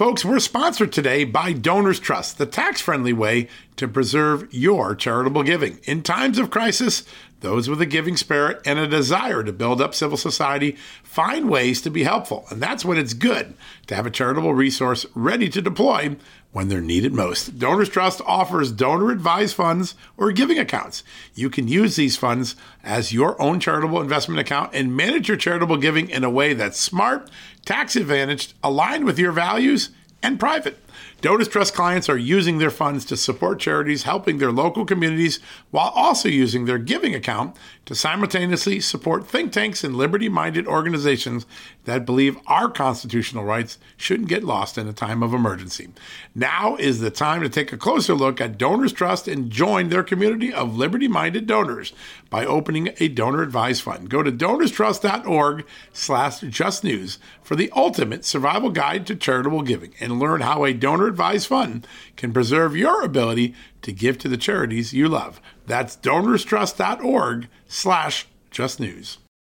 Folks, we're sponsored today by Donors Trust, the tax-friendly way to preserve your charitable giving. In times of crisis, those with a giving spirit and a desire to build up civil society find ways to be helpful. And that's when it's good to have a charitable resource ready to deploy when they're needed most. Donors Trust offers donor-advised funds or giving accounts. You can use these funds as your own charitable investment account and manage your charitable giving in a way that's smart, tax-advantaged, aligned with your values, and private. Donors Trust clients are using their funds to support charities helping their local communities while also using their giving account to simultaneously support think tanks and liberty-minded organizations that believe our constitutional rights shouldn't get lost in a time of emergency. Now is the time to take a closer look at Donors Trust and join their community of liberty-minded donors by opening a donor-advised fund. Go to donorstrust.org/justnews for the ultimate survival guide to charitable giving and learn how a donor-advised fund can preserve your ability to give to the charities you love. That's donorstrust.org/justnews.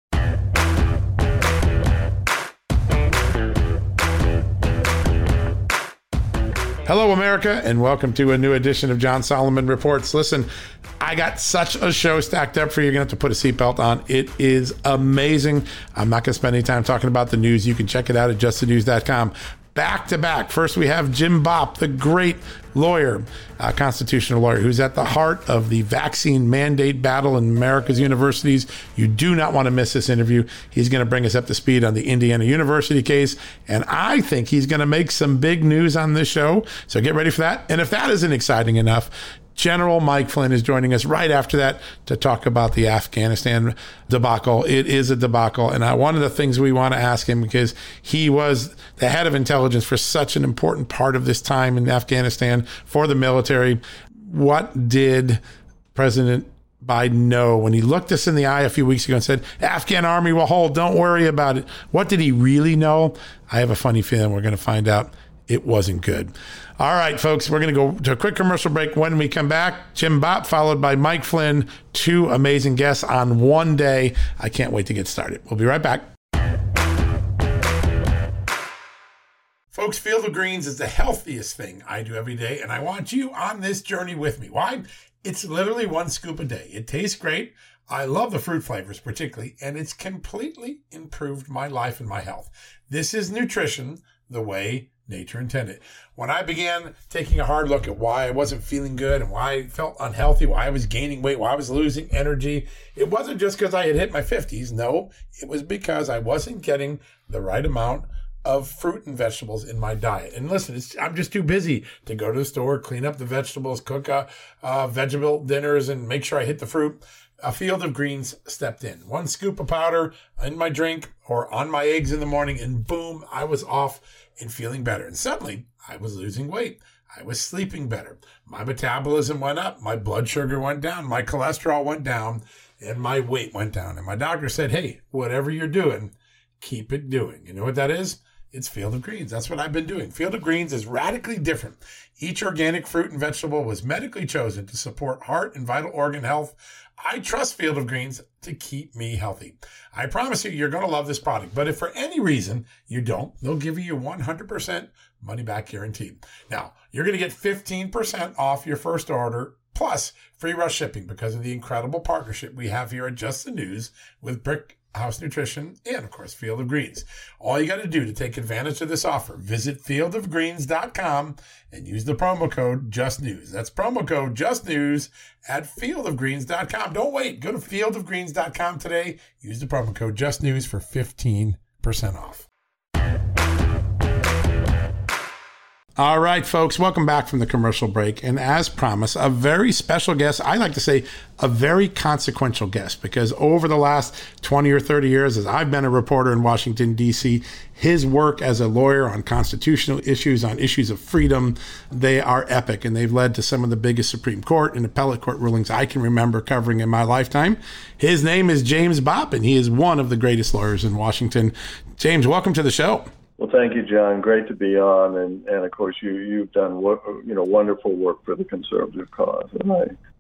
Hello, America, and welcome to a new edition of John Solomon Reports. Listen, I got such a show stacked up for you. You're going to have to put a seatbelt on. It is amazing. I'm not going to spend any time talking about the news. You can check it out at justthenews.com. Back to back. First, we have Jim Bopp, the great lawyer, constitutional lawyer, who's at the heart of the vaccine mandate battle in America's universities. You do not want to miss this interview. He's going to bring us up to speed on the Indiana University case, and I think he's going to make some big news on this show, so get ready for that. And if that isn't exciting enough, General Mike Flynn is joining us right after that to talk about the Afghanistan debacle. It is a debacle. And one of the things we want to ask him, because he was the head of intelligence for such an important part of this time in Afghanistan for the military. What did President Biden know when he looked us in the eye a few weeks ago and said, Afghan army will hold, don't worry about it? What did he really know? I have a funny feeling we're going to find out it wasn't good. All right, folks, we're going to go to a quick commercial break. When we come back, Jim Bopp followed by Mike Flynn, two amazing guests on one day. I can't wait to get started. We'll be right back. Folks, Field of Greens is the healthiest thing I do every day, and I want you on this journey with me. Why? It's literally one scoop a day. It tastes great. I love the fruit flavors particularly, and it's completely improved my life and my health. This is nutrition the way nature intended. When I began taking a hard look at why I wasn't feeling good and why I felt unhealthy, why I was gaining weight, why I was losing energy, it wasn't just because I had hit my 50s. No, it was because I wasn't getting the right amount of fruit and vegetables in my diet. And listen, I'm just too busy to go to the store, clean up the vegetables, cook vegetable dinners, and make sure I hit the fruit. A Field of Greens stepped in. One scoop of powder in my drink or on my eggs in the morning, and boom, I was off and feeling better. And suddenly, I was losing weight. I was sleeping better. My metabolism went up. My blood sugar went down. My cholesterol went down. And my weight went down. And my doctor said, hey, whatever you're doing, keep it doing. You know what that is? It's Field of Greens. That's what I've been doing. Field of Greens is radically different. Each organic fruit and vegetable was medically chosen to support heart and vital organ health. I trust Field of Greens to keep me healthy. I promise you, you're going to love this product. But if for any reason you don't, they'll give you 100% money back guaranteed. Now, you're going to get 15% off your first order plus free rush shipping because of the incredible partnership we have here at Just the News with Brick House Nutrition, and of course, Field of Greens. All you got to do to take advantage of this offer, visit fieldofgreens.com and use the promo code JustNews. That's promo code JustNews at fieldofgreens.com. Don't wait. Go to fieldofgreens.com today. Use the promo code JustNews for 15% off. All right, folks, welcome back from the commercial break. And as promised, a very special guest, I like to say a very consequential guest, because over the last 20 or 30 years, as I've been a reporter in Washington, D.C., his work as a lawyer on constitutional issues, on issues of freedom, they are epic. And they've led to some of the biggest Supreme Court and appellate court rulings I can remember covering in my lifetime. His name is James Bopp, and he is one of the greatest lawyers in Washington. James, welcome to the show. Well, thank you, John. Great to be on, and of course you've done wonderful work for the conservative cause, and I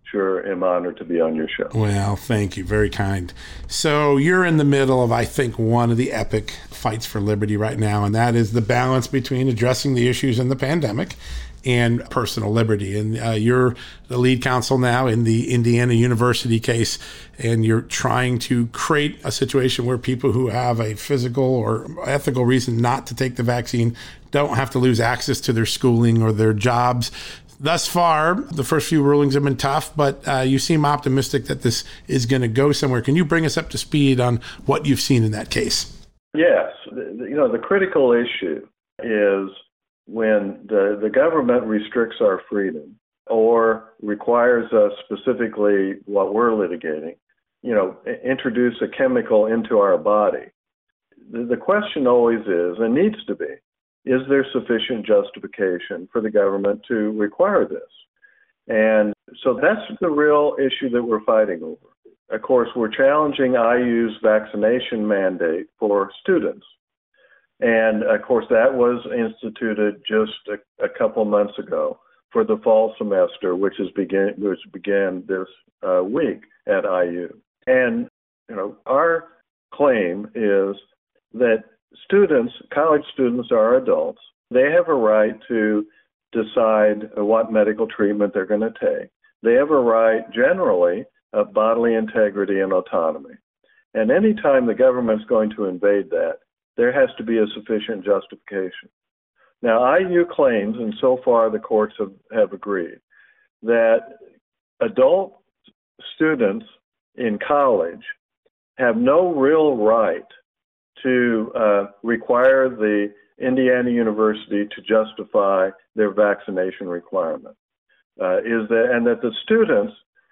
sure am honored to be on your show. Well, thank you. Very kind. So you're in the middle of, I think, one of the epic fights for liberty right now, and that is the balance between addressing the issues in the pandemic and personal liberty. And you're the lead counsel now in the Indiana University case, and you're trying to create a situation where people who have a physical or ethical reason not to take the vaccine don't have to lose access to their schooling or their jobs. Thus far, the first few rulings have been tough, but you seem optimistic that this is going to go somewhere. Can you bring us up to speed on what you've seen in that case? Yes. The critical issue is when the government restricts our freedom or requires us, specifically what we're litigating, introduce a chemical into our body. The question always is, and needs to be, is there sufficient justification for the government to require this? And so that's the real issue that we're fighting over. Of course, we're challenging IU's vaccination mandate for students. And of course, that was instituted just a couple months ago for the fall semester, which began this week at IU. And our claim is that college students are adults. They have a right to decide what medical treatment they're going to take. They have a right, generally, of bodily integrity and autonomy. And any time the government's going to invade that, there has to be a sufficient justification. Now, IU claims, and so far the courts have agreed, that adult students in college have no real right to require the Indiana University to justify their vaccination requirement. And that the students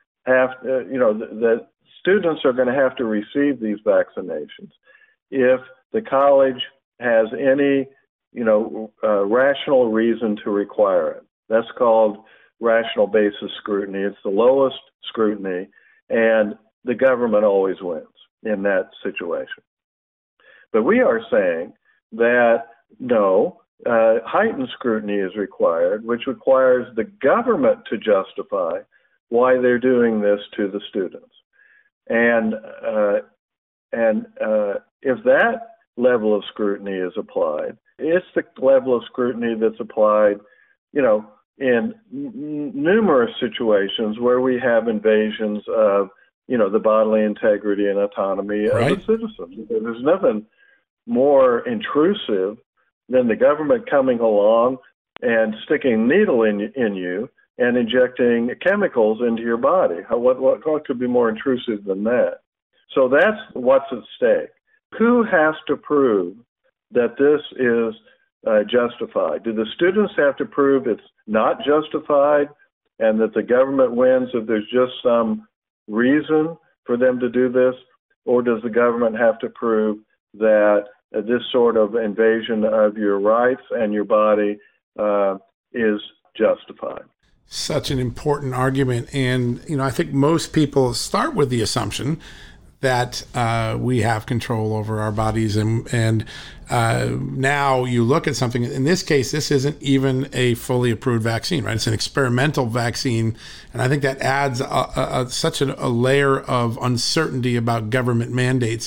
that students are going to have to receive these vaccinations if the college has any, rational reason to require it. That's called rational basis scrutiny. It's the lowest scrutiny, and the government always wins in that situation. But we are saying that no, heightened scrutiny is required, which requires the government to justify why they're doing this to the students. And if that level of scrutiny is applied, it's the level of scrutiny that's applied, in numerous situations where we have invasions of, the bodily integrity and autonomy of a citizen. There's nothing more intrusive than the government coming along and sticking a needle in you and injecting chemicals into your body. What could be more intrusive than that? So that's what's at stake. Who has to prove that this is justified? Do the students have to prove it's not justified and that the government wins if there's just some reason for them to do this? Or does the government have to prove that this sort of invasion of your rights and your body is justified? Such an important argument. And, I think most people start with the assumption that we have control over our bodies. And now you look at something, in this case, this isn't even a fully approved vaccine, right? It's an experimental vaccine. And I think that adds such a layer of uncertainty about government mandates.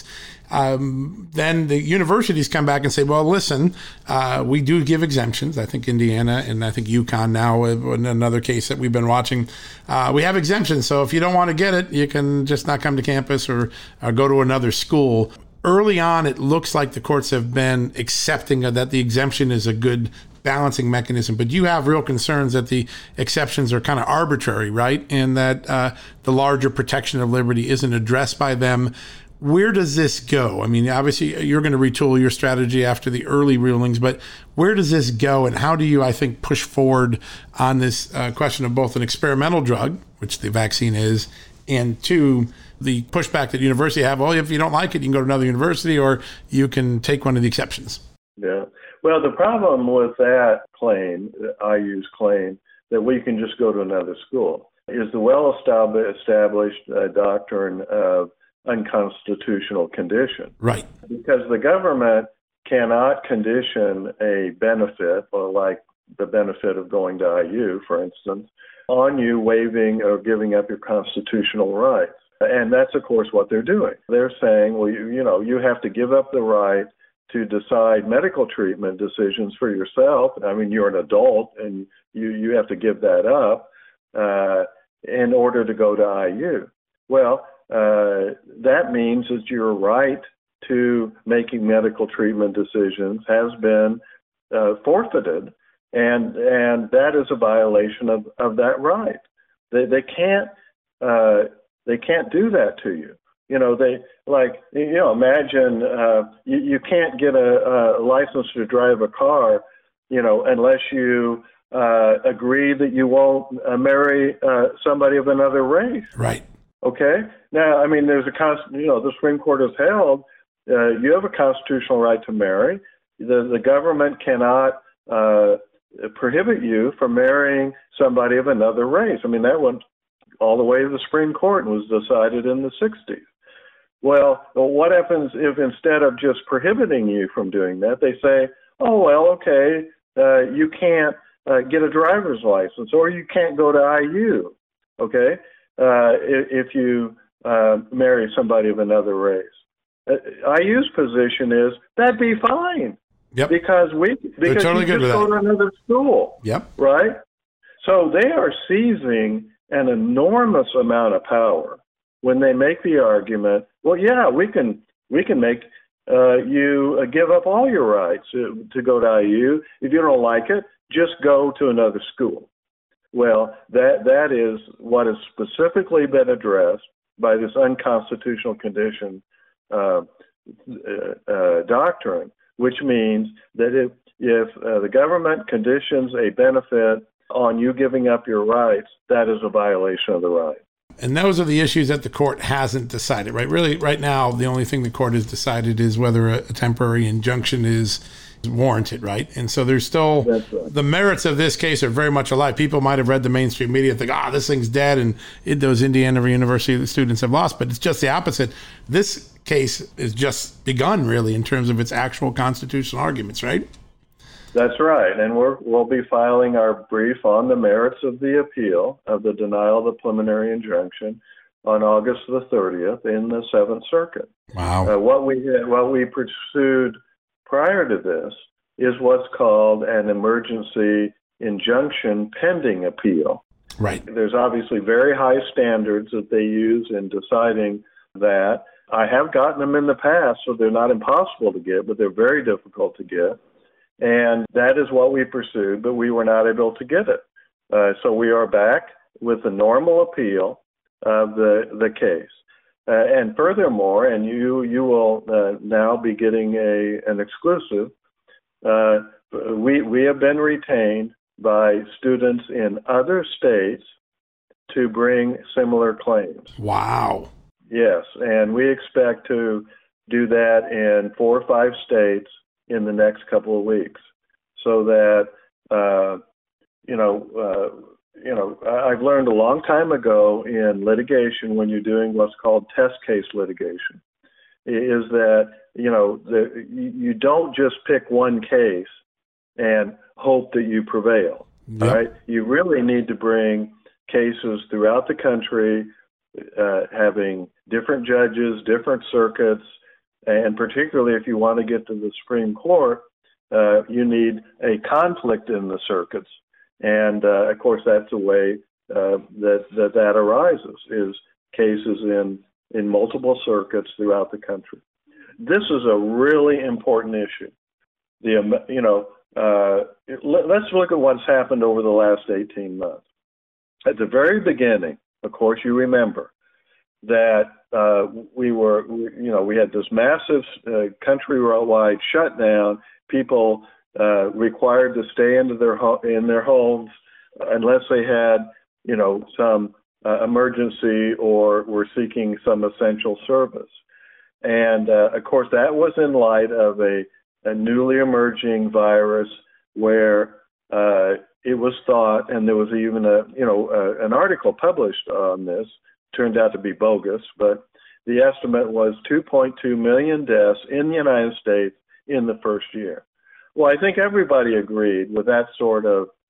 Then the universities come back and say, well, listen, we do give exemptions. I think Indiana and I think UConn now, in another case that we've been watching, we have exemptions. So if you don't want to get it, you can just not come to campus or go to another school. Early on, it looks like the courts have been accepting that the exemption is a good balancing mechanism, but you have real concerns that the exceptions are kind of arbitrary, right? And that the larger protection of liberty isn't addressed by them. Where does this go? I mean, obviously, you're going to retool your strategy after the early rulings, but where does this go? And how do you, I think, push forward on this question of both an experimental drug, which the vaccine is, and two, the pushback that university have, well, if you don't like it, you can go to another university or you can take one of the exceptions. Yeah. Well, the problem with that claim, IU's claim, that we can just go to another school, is the well-established doctrine of unconstitutional condition. Right. Because the government cannot condition a benefit, or like the benefit of going to IU, for instance, on you waiving or giving up your constitutional rights. And that's, of course, what they're doing. They're saying, well, you have to give up the right to decide medical treatment decisions for yourself. I mean, you're an adult, and you have to give that up in order to go to IU. Well, that means that your right to making medical treatment decisions has been forfeited, and that is a violation of that right. They can't do that to you. Imagine you can't get a license to drive a car, unless you agree that you won't marry somebody of another race. Right. Okay. Now, I mean, there's the Supreme Court has held you have a constitutional right to marry. The government cannot prohibit you from marrying somebody of another race. I mean, that went all the way to the Supreme Court and was decided in the 60s. Well, what happens if instead of just prohibiting you from doing that, they say, oh, well, okay, you can't get a driver's license, or you can't go to IU, okay, if you marry somebody of another race. IU's position is that'd be fine. Yep. Because totally you just go to another school. Yep. Right? So they are seizing an enormous amount of power when they make the argument, well, yeah, we can make you give up all your rights to go to IU. If you don't like it, just go to another school. Well, that is what has specifically been addressed by this unconstitutional condition doctrine, which means that if the government conditions a benefit on you giving up your rights, that is a violation of the right. And those are the issues that the court hasn't decided, right? Really, right now, the only thing the court has decided is whether a temporary injunction is warranted, right? And so there's still, the merits of this case are very much alive. People might have read the mainstream media and think, this thing's dead, and those Indiana University students have lost, but it's just the opposite. This case is just begun, really, in terms of its actual constitutional arguments, right? That's right, and we'll be filing our brief on the merits of the appeal of the denial of the preliminary injunction on August the 30th in the Seventh Circuit. Wow. What we pursued prior to this is what's called an emergency injunction pending appeal. Right. There's obviously very high standards that they use in deciding that. I have gotten them in the past, so they're not impossible to get, but they're very difficult to get. And that is what we pursued, but we were not able to get it. So we are back with the normal appeal of the case. And furthermore, and you will now be getting an exclusive, we have been retained by students in other states to bring similar claims. Wow. Yes, and we expect to do that in 4 or 5 states in the next couple of weeks, so that I've learned a long time ago in litigation, when you're doing what's called test case litigation, is that you don't just pick one case and hope that you prevail. Yep. Right? You really need to bring cases throughout the country, having different judges, different circuits. And particularly if you want to get to the Supreme Court, you need a conflict in the circuits. And, of course, that's the way that arises, is cases in multiple circuits throughout the country. This is a really important issue. Let's look at what's happened over the last 18 months. At the very beginning, of course, you remember that we had this massive countrywide shutdown. People required to stay in their homes unless they had, some emergency or were seeking some essential service. And of course, that was in light of a newly emerging virus where it was thought, and there was even an article published on this. Turned out to be bogus, but the estimate was 2.2 million deaths in the United States in the first year. Well, I think everybody agreed with that sort of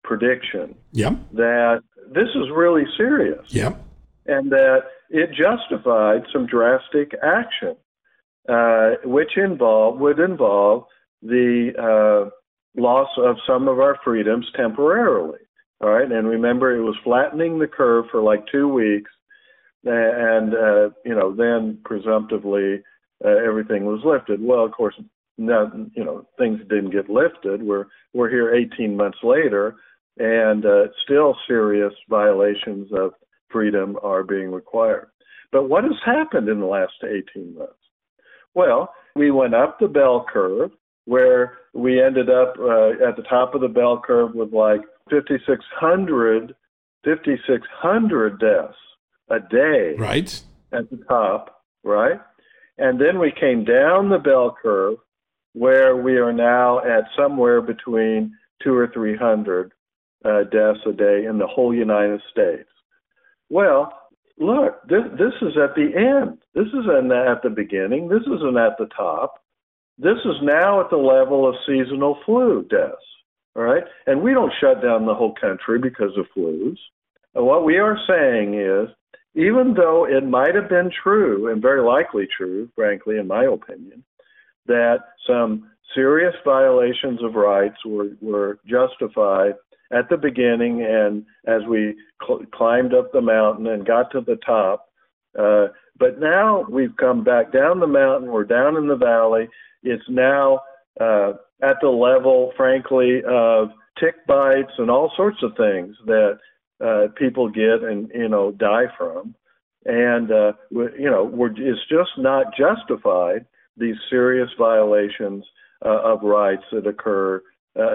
prediction Yep. that this is really serious. Yep. And that it justified some drastic action, which would involve the loss of some of our freedoms temporarily. All right, and remember, it was flattening the curve for like 2 weeks, and then presumptively everything was lifted. Well, of course, now things didn't get lifted. We're here 18 months later, and still serious violations of freedom are being required. But what has happened in the last 18 months? Well, we went up the bell curve, where we ended up at the top of the bell curve with like 5,600 deaths a day, right, at the top, right? And then we came down the bell curve, where we are now at somewhere between 200 or 300 deaths a day in the whole United States. Well, look, this is at the end. This isn't at the beginning. This isn't at the top. This is now at the level of seasonal flu deaths, all right? And we don't shut down the whole country because of flus. And what we are saying is, even though it might have been true, and very likely true, frankly, in my opinion, that some serious violations of rights were justified at the beginning and as we climbed up the mountain and got to the top. But now we've come back down the mountain, we're down in the valley. It's now at the level, frankly, of tick bites and all sorts of things that people get and, die from. And, it's just not justified, these serious violations of rights that occur,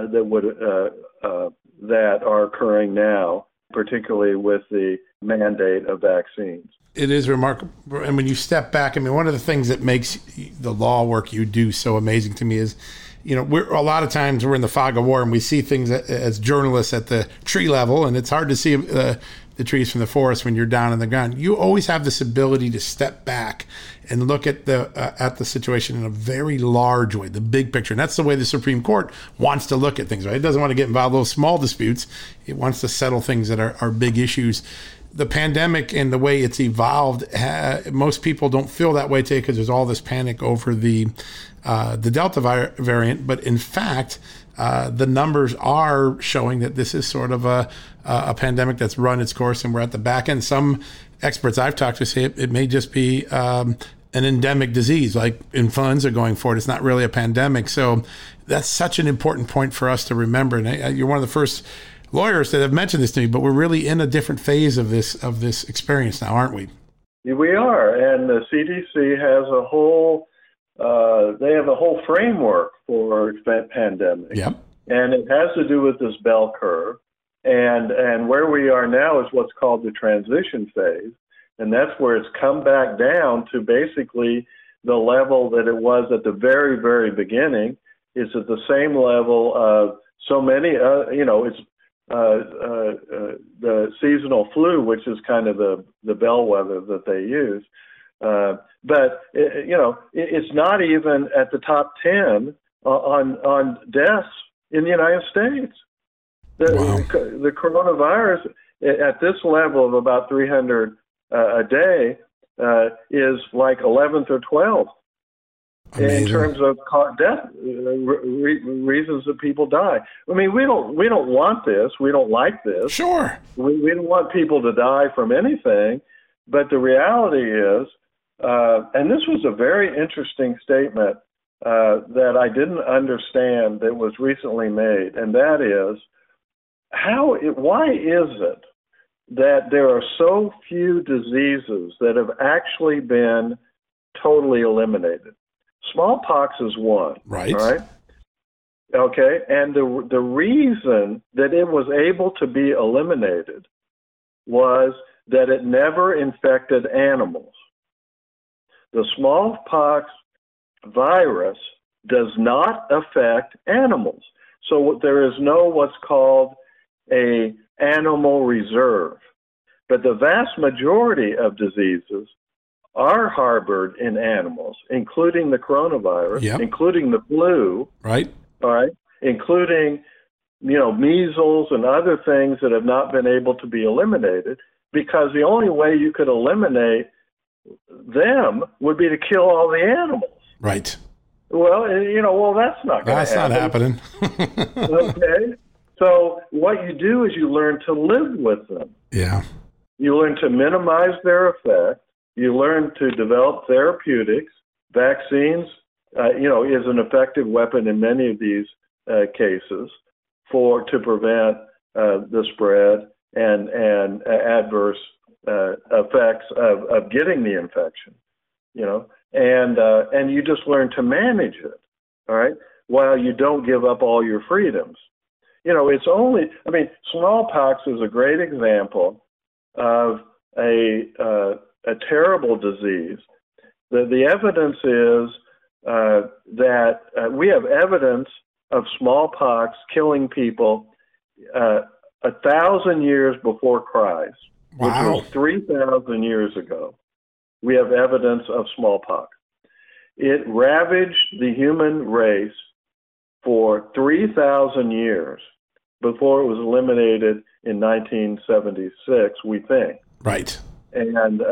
that are occurring now, particularly with the mandate of vaccines. It is remarkable. And when you step back, one of the things that makes the law work you do so amazing to me is, we're a lot of times we're in the fog of war and we see things as journalists at the tree level, and it's hard to see the trees from the forest when you're down on the ground. You always have this ability to step back and look at the situation in a very large way, the big picture. And that's the way the Supreme Court wants to look at things, right? It doesn't want to get involved in those small disputes. It wants to settle things that are big issues. The pandemic and the way it's evolved, most people don't feel that way today because there's all this panic over the Delta variant. But in fact, the numbers are showing that this is sort of a pandemic that's run its course and we're at the back end. Some experts I've talked to say it may just be an endemic disease like influenza going forward. It's not really a pandemic. So that's such an important point for us to remember. And you're one of the first lawyers that have mentioned this to me, but we're really in a different phase of this experience now, aren't we? We are, and the CDC has a whole framework for pandemic. Yep. And it has to do with this bell curve, and where we are now is what's called the transition phase, and that's where it's come back down to basically the level that it was at the very, very beginning. It's at the same level of so many, it's the seasonal flu, which is kind of the bellwether that they use. But it's not even at the top 10 on deaths in the United States. The coronavirus at this level of about 300 a day is like 11th or 12th. Amazing. In terms of death reasons that people die. We don't want this. We don't like this. Sure. We don't want people to die from anything. But the reality is, and this was a very interesting statement that I didn't understand that was recently made, and that is, why is it that there are so few diseases that have actually been totally eliminated? Smallpox is one. Right. All right. Okay. And the reason that it was able to be eliminated was that it never infected animals. The smallpox virus does not affect animals. So there is no what's called a animal reserve. But the vast majority of diseases are harbored in animals, including the coronavirus, yep. including the flu, right? All right, including measles and other things that have not been able to be eliminated, because the only way you could eliminate them would be to kill all the animals. Right. Well, that's not going to happen. That's not happening. Okay. So what you do is you learn to live with them. Yeah. You learn to minimize their effect. You learn to develop therapeutics. Vaccines, is an effective weapon in many of these cases to prevent the spread and adverse effects of getting the infection. And you just learn to manage it. All right, while you don't give up all your freedoms. Smallpox is a great example of a terrible disease. The evidence is that we have evidence of smallpox killing people 1,000 years before Christ, Wow. which was 3,000 years ago. We have evidence of smallpox. It ravaged the human race for 3,000 years before it was eliminated in 1976, we think. Right. And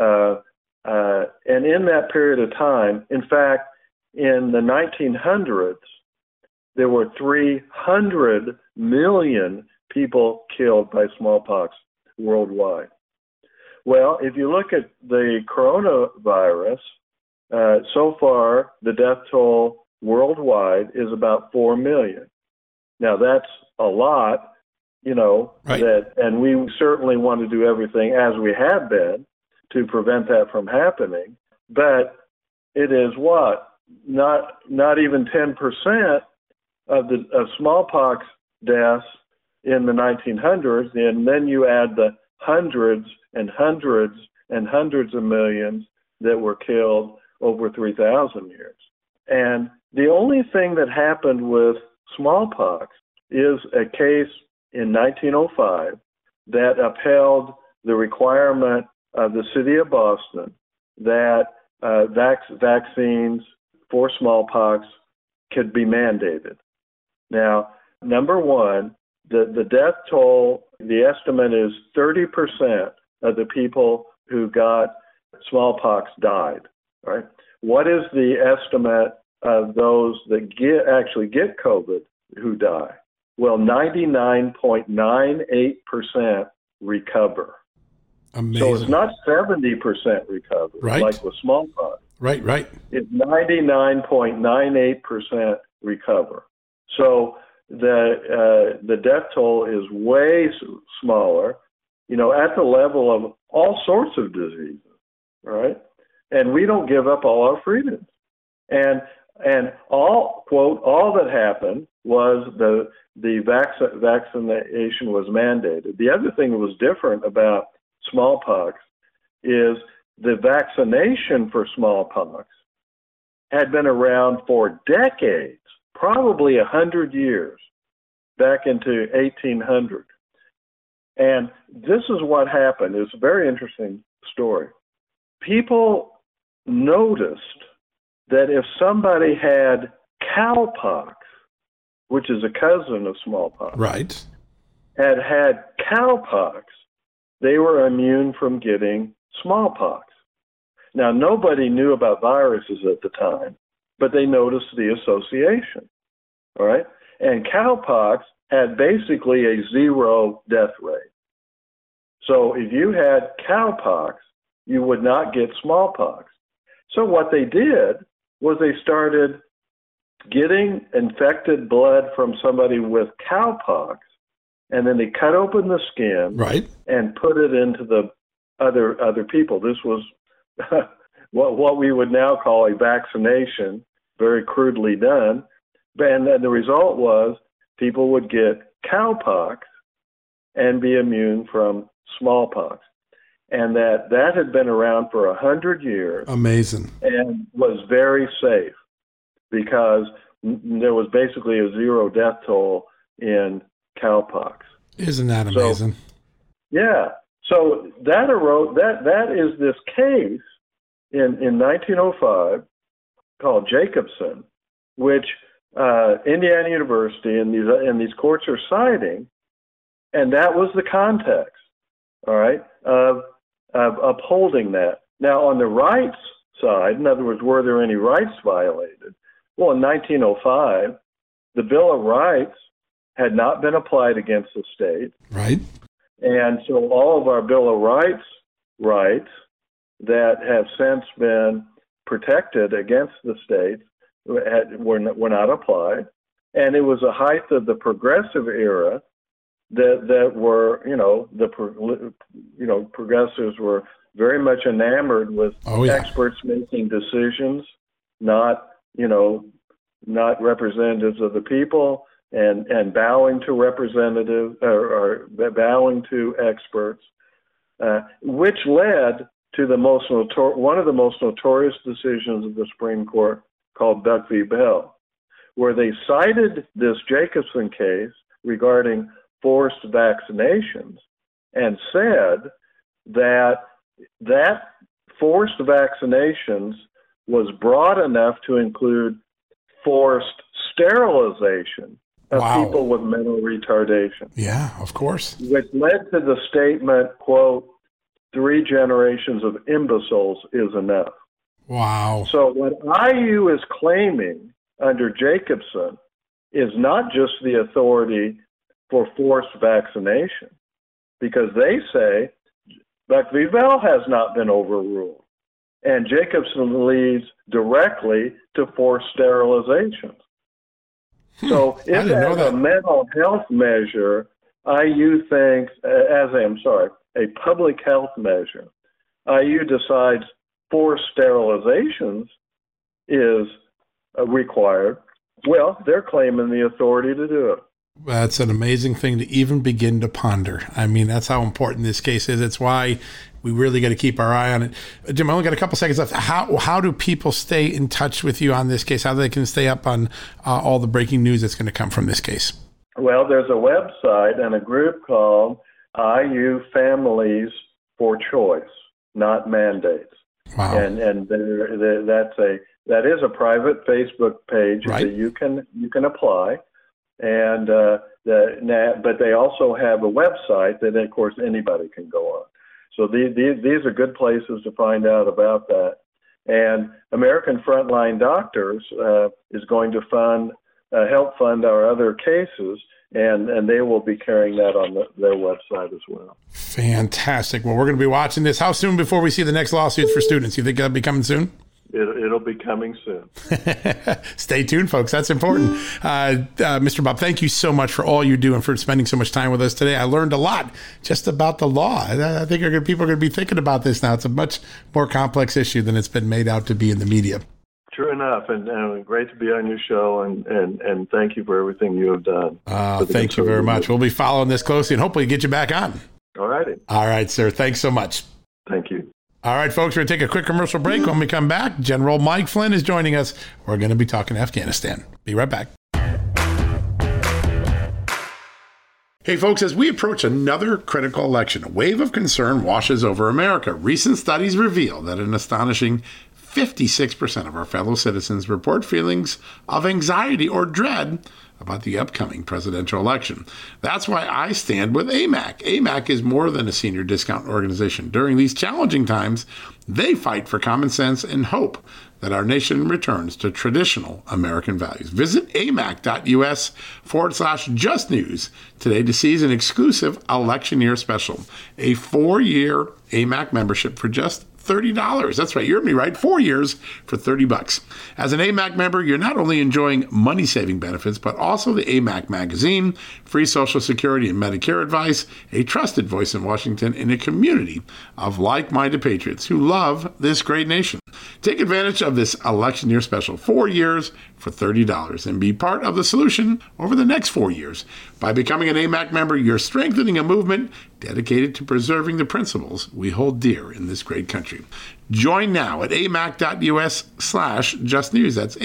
in that period of time, in fact, in the 1900s, there were 300 million people killed by smallpox worldwide. Well, if you look at the coronavirus, so far the death toll worldwide is about 4 million. Now that's a lot, Right. and we certainly want to do everything, as we have been, to prevent that from happening. But it is not even 10% of smallpox deaths in the 1900s, and then you add the hundreds and hundreds and hundreds of millions that were killed over 3,000 years. And the only thing that happened with smallpox is a case in 1905 that upheld the requirement of the city of Boston that vaccines for smallpox could be mandated. Now, number one, the death toll, the estimate is 30% of the people who got smallpox died, right? What is the estimate of those that actually get COVID who die? Well, 99.98% recover. Amazing. So it's not 70% recovery, Right. like with smallpox. Right. It's 99.98% recover. So the death toll is way smaller, at the level of all sorts of diseases, right? And we don't give up all our freedoms. And all that happened was the vaccination was mandated. The other thing that was different about smallpox is the vaccination for smallpox had been around for decades, probably 100 years, back into 1800. And this is what happened. It's a very interesting story. People noticed that if somebody had cowpox, which is a cousin of smallpox, Right. had cowpox, they were immune from getting smallpox. Now, nobody knew about viruses at the time, but they noticed the association, all right? And cowpox had basically a 0 death rate. So if you had cowpox, you would not get smallpox. So what they did was they started getting infected blood from somebody with cowpox, and then they cut open the skin Right. and put it into the other people. This was what we would now call a vaccination, very crudely done. And then the result was people would get cowpox and be immune from smallpox. And that had been around for 100 years. Amazing. And was very safe because there was basically a 0 death toll in cowpox. Isn't that amazing? So, yeah. So that is this case in 1905 called Jacobson, which Indiana University and these courts are citing, and that was the context, all right, of upholding that. Now, on the rights side, in other words, were there any rights violated? Well, in 1905, the Bill of Rights had not been applied against the state. Right. And so all of our Bill of rights that have since been protected against the state were not applied. And it was a height of the progressive era that were, progressives were very much enamored with experts making decisions, not representatives of the people, and bowing to representatives or bowing to experts, which led to one of the most notorious decisions of the Supreme Court called Buck v. Bell, where they cited this Jacobson case regarding forced vaccinations and said that forced vaccinations was broad enough to include forced sterilization of people with mental retardation. Yeah, of course. Which led to the statement, quote, 3 generations of imbeciles is enough. Wow. So what IU is claiming under Jacobson is not just the authority for forced vaccination, because they say Buck v. Bell has not been overruled. And Jacobson leads directly to forced sterilizations. So if as a mental health measure, IU thinks, a public health measure, IU decides forced sterilizations is required, well, they're claiming the authority to do it. That's an amazing thing to even begin to ponder. I mean, that's how important this case is. It's why we really got to keep our eye on it. Jim, I only got a couple seconds left. How do people stay in touch with you on this case? How they can stay up on all the breaking news that's going to come from this case? Well, there's a website and a group called IU Families for Choice, Not Mandates. Wow. And that is a private Facebook page that you can apply. And but they also have a website that, of course, anybody can go on. So these are good places to find out about that. And American Frontline Doctors is going to help fund our other cases, and they will be carrying that on their website as well. Fantastic. Well, we're going to be watching this. How soon before we see the next lawsuits for students? You think that'll be coming soon? It'll be coming soon. Stay tuned, folks. That's important. Mr. Bob, thank you so much for all you do and for spending so much time with us today. I learned a lot just about the law. I think people are going to be thinking about this now. It's a much more complex issue than it's been made out to be in the media. True enough, and great to be on your show, and thank you for everything you have done. Thank you very much. We'll be following this closely and hopefully get you back on. All righty. All right, sir. Thanks so much. Thank you. All right, folks, we're going to take a quick commercial break. When we come back, General Mike Flynn is joining us. We're going to be talking Afghanistan. Be right back. Hey, folks, as we approach another critical election, a wave of concern washes over America. Recent studies reveal that an astonishing 56% of our fellow citizens report feelings of anxiety or dread about the upcoming presidential election. That's why I stand with AMAC. AMAC is more than a senior discount organization. During these challenging times, they fight for common sense and hope that our nation returns to traditional American values. Visit amac.us/justnews today to seize an exclusive election year special, a 4-year AMAC membership for just $30. That's right. You heard me right. 4 years for $30. As an AMAC member, you're not only enjoying money-saving benefits, but also the AMAC magazine, free Social Security and Medicare advice, a trusted voice in Washington, and a community of like-minded patriots who love this great nation. Take advantage of this election year special, 4 years for $30, and be part of the solution over the next 4 years. By becoming an AMAC member, you're strengthening a movement dedicated to preserving the principles we hold dear in this great country. Join now at amac.us/justnews. That's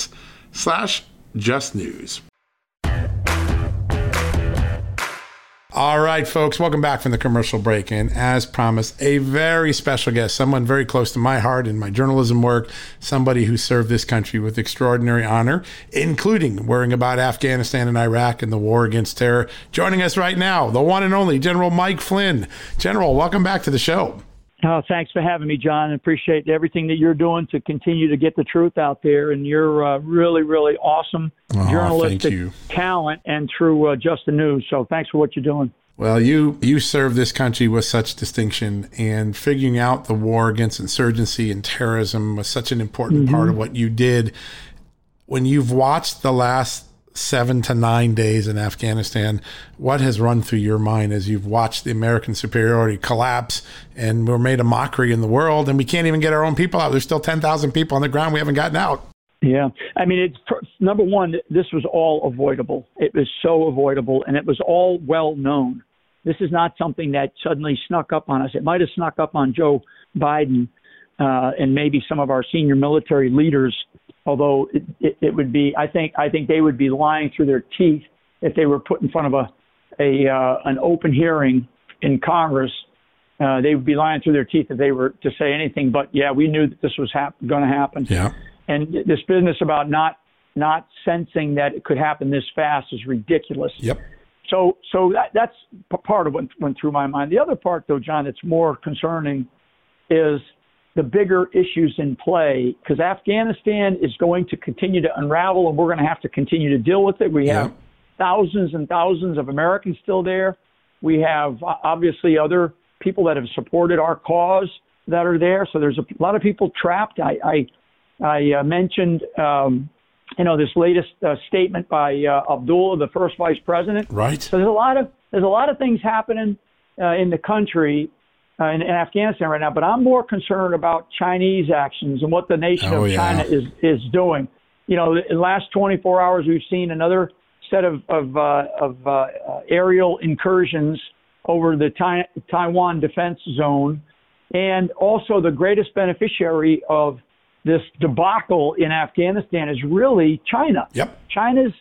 amac.us/justnews. All right, folks, welcome back from the commercial break. And as promised, a very special guest, someone very close to my heart in my journalism work, somebody who served this country with extraordinary honor, including worrying about Afghanistan and Iraq and the war against terror. Joining us right now, the one and only General Mike Flynn. General, welcome back to the show. Oh, thanks for having me, John. I appreciate everything that you're doing to continue to get the truth out there. And you're really, really awesome journalistic talent and through Just the News. So thanks for what you're doing. Well, you served this country with such distinction, and figuring out the war against insurgency and terrorism was such an important part of what you did. When you've watched the last 7 to 9 days in Afghanistan, what has run through your mind as you've watched the American superiority collapse and we're made a mockery in the world and we can't even get our own people out? There's still 10,000 people on the ground we haven't gotten out. Yeah. I mean, it's number one, this was all avoidable. It was so avoidable, and it was all well known. This is not something that suddenly snuck up on us. It might have snuck up on Joe Biden and maybe some of our senior military leaders, although it would be, I think they would be lying through their teeth if they were put in front of an open hearing in Congress. They would be lying through their teeth if they were to say anything. But yeah, we knew that this was going to happen. Yeah. And this business about not sensing that it could happen this fast is ridiculous. Yep. So that's part of what went through my mind. The other part, though, John, that's more concerning is the bigger issues in play, because Afghanistan is going to continue to unravel, and we're going to have to continue to deal with it. We have thousands and thousands of Americans still there. We have obviously other people that have supported our cause that are there. So there's a lot of people trapped. I mentioned, this latest statement by Abdullah, the first vice president. Right. So there's a lot of things happening in the country, in Afghanistan right now. But I'm more concerned about Chinese actions and what the nation of China is doing. In the last 24 hours, we've seen another set of aerial incursions over the Taiwan defense zone, and also the greatest beneficiary of this debacle in Afghanistan is really China. Yep. China's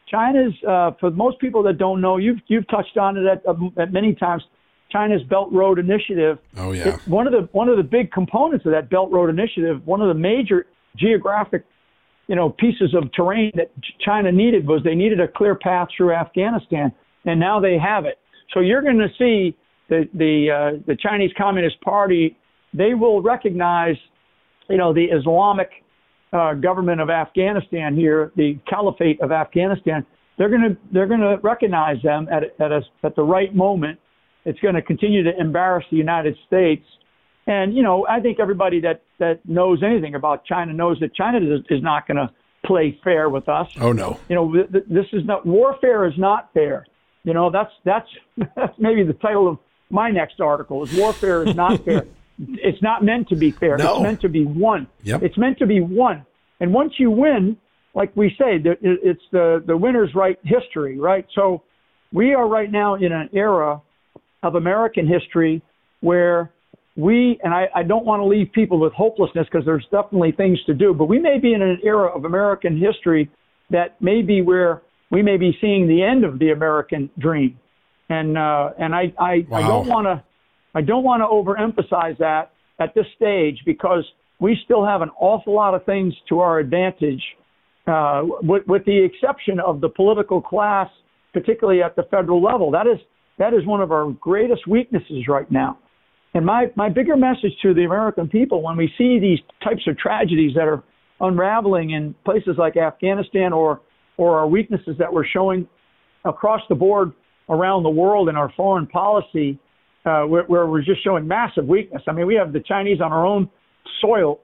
for most people that don't know, you've touched on it at many times. China's Belt Road Initiative. Oh yeah. One of the big components of that Belt Road Initiative, one of the major geographic, pieces of terrain that China needed was they needed a clear path through Afghanistan, and now they have it. So you're going to see the Chinese Communist Party. They will recognize, the Islamic government of Afghanistan here, the Caliphate of Afghanistan. They're going to recognize them at the right moment. It's going to continue to embarrass the United States. And, I think everybody that knows anything about China knows that China is not going to play fair with us. Oh, no. This is not, warfare is not fair. That's maybe the title of my next article is Warfare is Not Fair. It's not meant to be fair. No. It's meant to be won. Yep. It's meant to be won. And once you win, like we say, it's the winners write history, right? So we are right now in an era of American history where I don't want to leave people with hopelessness because there's definitely things to do, but we may be in an era of American history that may be where we may be seeing the end of the American dream. And I don't want to overemphasize that at this stage, because we still have an awful lot of things to our advantage, with the exception of the political class, particularly at the federal level. That is one of our greatest weaknesses right now. And my bigger message to the American people, when we see these types of tragedies that are unraveling in places like Afghanistan, or our weaknesses that we're showing across the board around the world in our foreign policy, where we're just showing massive weakness. I mean, we have the Chinese on our own soil,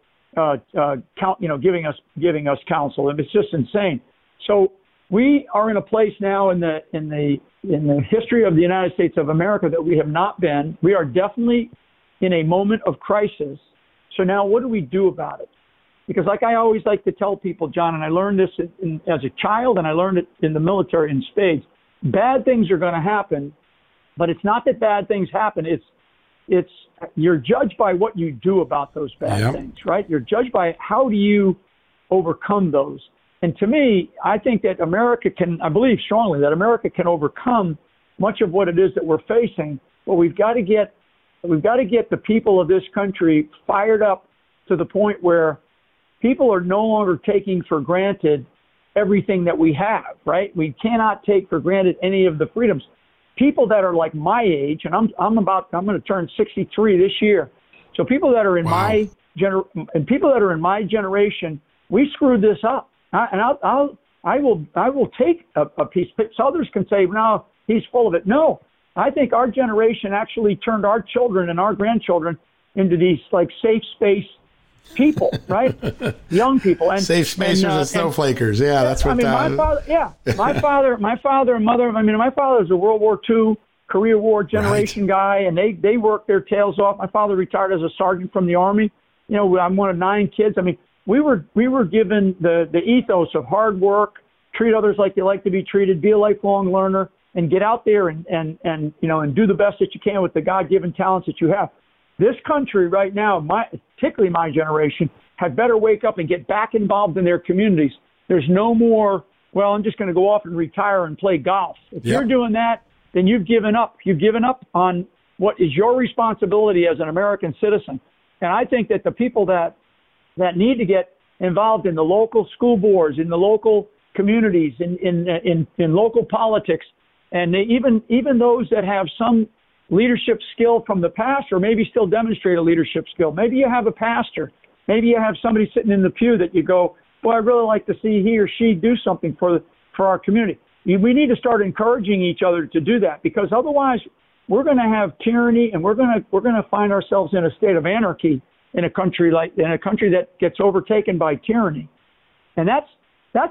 giving us counsel, and it's just insane. So we are in a place now in the history of the United States of America that we have not been. We are definitely in a moment of crisis. So now, what do we do about it? Because, like I always like to tell people, John, and I learned this as a child, and I learned it in the military in spades. Bad things are going to happen, but it's not that bad things happen. It's you're judged by what you do about those bad things, right? You're judged by how do you overcome those. And to me, I think that I believe strongly that America can overcome much of what it is that we're facing. But we've got to get the people of this country fired up to the point where people are no longer taking for granted everything that we have, right? We cannot take for granted any of the freedoms. People that are like my age, and I'm going to turn 63 this year. So people that are in my generation, we screwed this up. I will take a piece. So others can say, no, he's full of it. No, I think our generation actually turned our children and our grandchildren into these like safe space people, right? Young people and safe spacers and snowflakers. Yeah, that's what. My father and mother. My father was a World War II, Korea War generation guy, and they worked their tails off. My father retired as a sergeant from the Army. I'm one of 9 kids. We were given the ethos of hard work, treat others like you like to be treated, be a lifelong learner, and get out there and do the best that you can with the God-given talents that you have. This country right now, particularly my generation, had better wake up and get back involved in their communities. There's no more, well, I'm just going to go off and retire and play golf. If you're doing that, then you've given up. You've given up on what is your responsibility as an American citizen. And I think that the people that need to get involved in the local school boards, in the local communities, in local politics, and even those that have some leadership skill from the past, or maybe still demonstrate a leadership skill. Maybe you have a pastor. Maybe you have somebody sitting in the pew that you go, boy, I'd really like to see he or she do something for our community. We need to start encouraging each other to do that, because otherwise we're going to have tyranny, and we're going to find ourselves in a state of anarchy in a country that gets overtaken by tyranny. And that's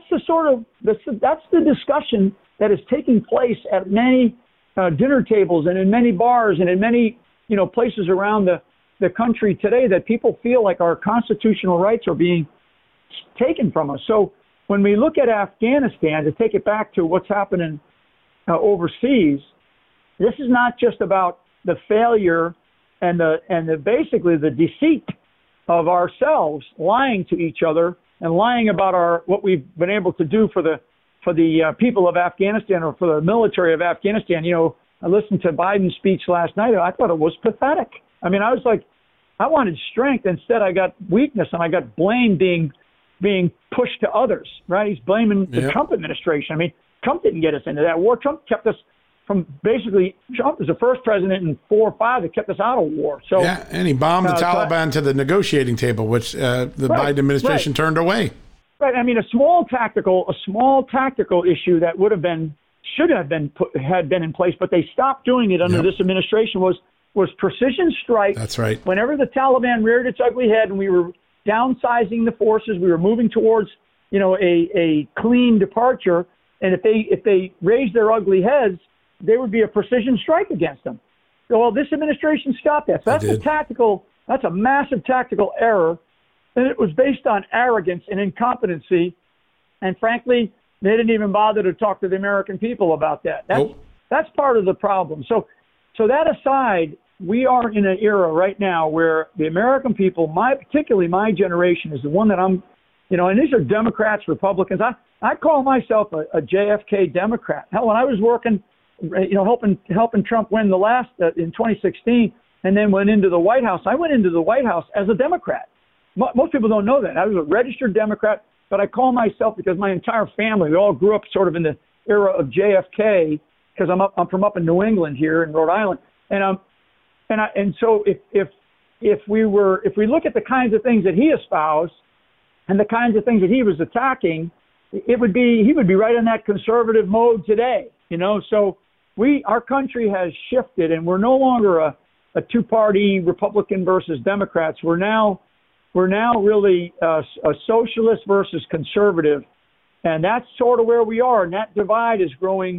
the discussion that is taking place at many dinner tables and in many bars and in many places around the country today, that people feel like our constitutional rights are being taken from us. So when we look at Afghanistan, to take it back to what's happening overseas, this is not just about the failure and basically the deceit of ourselves, lying to each other and lying about what we've been able to do for the people of Afghanistan, or for the military of Afghanistan. I listened to Biden's speech last night, and I thought it was pathetic. I was like, I wanted strength. Instead, I got weakness, and I got blame being pushed to others, right? He's blaming the Trump administration. Trump didn't get us into that war. Trump kept us from Trump was the first president in 4 or 5 that kept us out of war. So and he bombed the Taliban to the negotiating table, which the Biden administration turned away. Right. A small tactical issue that should have been in place, but they stopped doing it under this administration was precision strike. That's right. Whenever the Taliban reared its ugly head and we were downsizing the forces, we were moving towards, a clean departure. And if they raised their ugly heads, there would be a precision strike against them. So, well, this administration stopped that. So that's a massive tactical error. And it was based on arrogance and incompetency. And frankly, they didn't even bother to talk to the American people about that. That's part of the problem. So that aside, we are in an era right now where the American people, particularly my generation, is the one that I'm, and these are Democrats, Republicans. I call myself a JFK Democrat. Hell, when I was working, helping Trump win the last in 2016, and then went into the White House, I went into the White House as a Democrat. Most people don't know that. I was a registered Democrat, but I call myself, because my entire family, we all grew up sort of in the era of JFK, because I'm from up in New England here in Rhode Island. And so if we look at the kinds of things that he espoused and the kinds of things that he was attacking, he would be right in that conservative mode today, So our country has shifted, and we're no longer a two-party Republican versus Democrats. We're now really a socialist versus conservative, and that's sort of where we are. And that divide is growing